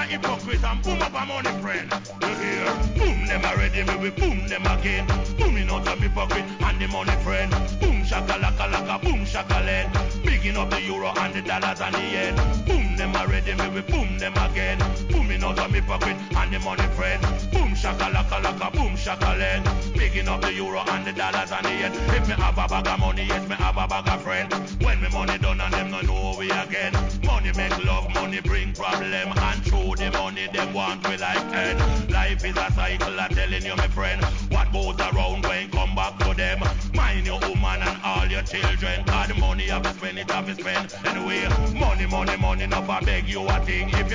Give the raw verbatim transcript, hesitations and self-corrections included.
hypocrite and boom up a money friend. You hear? Boom them already, me we boom them again. Booming out of hypocrite and the money friend. Boom shakalaka laka, boom shakalet. Bigging up the euro and the dollars and the yen. Boom them already, me we boom them again. Booming out of hypocrite and the money friend. Boom shakalaka laka, boom shakalet. Bigging up the euro and the dollars and the yen. If me have a bag of money, yes me have a bag of friend. When me money done and them no know we again. Money make love, money bring problem. And through the money them want we like end. Life is a cycle, I'm telling you my friend. What goes around when come back to them. Mind your woman and all your children. Cause the money have to spend, it have to spend. Anyway, money, money, money, never beg you a thing. If you